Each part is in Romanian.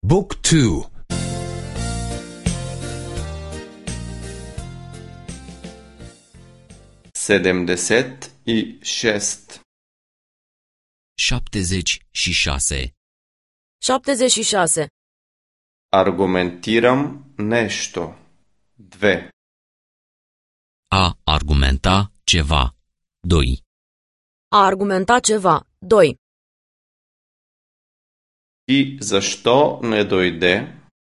Book 2. Sedemdeset i šest. 76. 76. Argumentiram nešto. 2. A argumenta ceva. 2. A argumenta ceva. 2. И защо не дойде?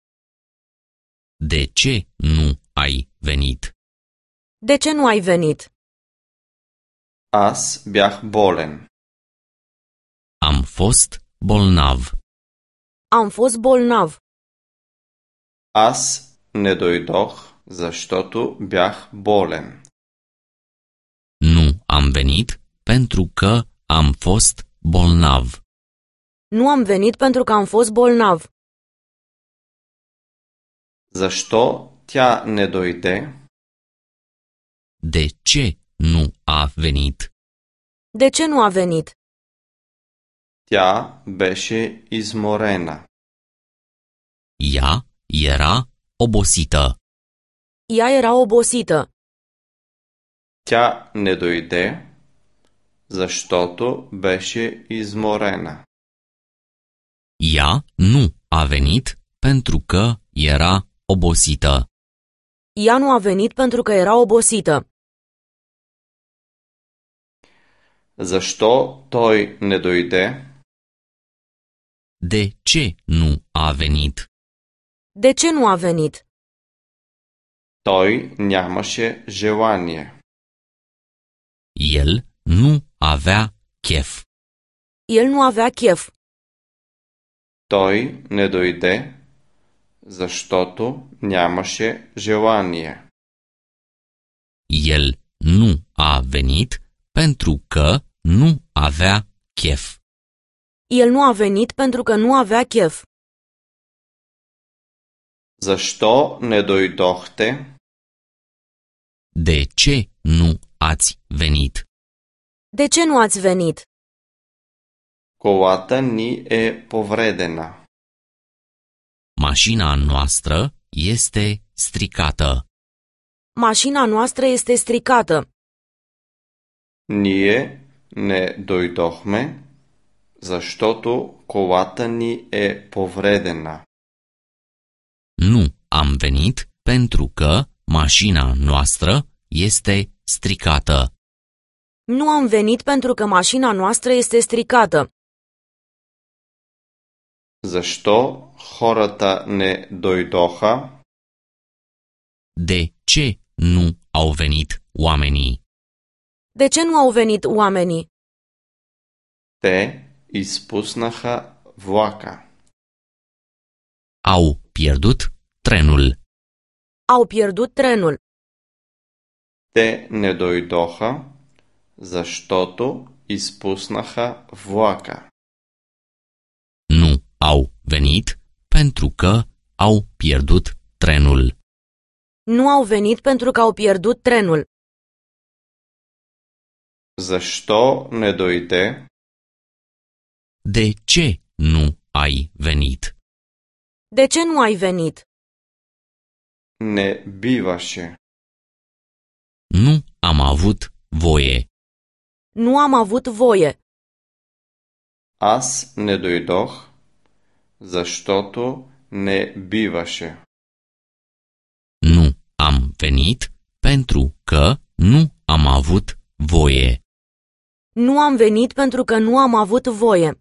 De ce nu ai venit? De ce nu ai venit? Аз бях болен. Am fost bolnav. Am fost bolnav. Аз не дойдох, защото бях болен. Nu am venit pentru că am fost bolnav. Nu am venit pentru că am fost bolnav. Защо тя не дойде? De ce nu a venit? De ce nu a venit? Тя беше изморена. Ea era obosită. Ea era obosită. Тя не дойде, защото беше изморена. Ea nu a venit pentru că era obosită. Ea nu a venit pentru că era obosită. Защо той не дойде? De ce nu a venit? De ce nu a venit? Той нямаше желание. El nu avea chef. El nu avea chef. Той не дойде, защото нямаше желание. El nu a venit pentru că nu avea chef. El nu a venit pentru că nu avea chef. Защо не дойдохте? De ce nu ați venit? De ce nu ați venit? Колата ни е повредена. Mașina noastră este stricată. Mașina noastră este stricată. Ние не дойдохме, защото колата ни е повредена. Nu am venit pentru că mașina noastră este stricată. Nu am venit pentru că mașina noastră este stricată. Защо хората не дойдоха? De ce nu au venit oamenii? De ce nu au venit oamenii? Те изпуснаха влака. Au pierdut trenul. Au pierdut trenul. Те не дойдоха, защото изпуснаха влака. Nu au venit pentru că au pierdut trenul. Nu au venit pentru că au pierdut trenul. Защо не дойде? De ce nu ai venit? De ce nu ai venit? Не биваше. Nu am avut voie. Nu am avut voie. Аз не дойдох, защото не биваше. Nu am venit pentru că nu am avut voie. Nu am venit pentru că nu am avut voie.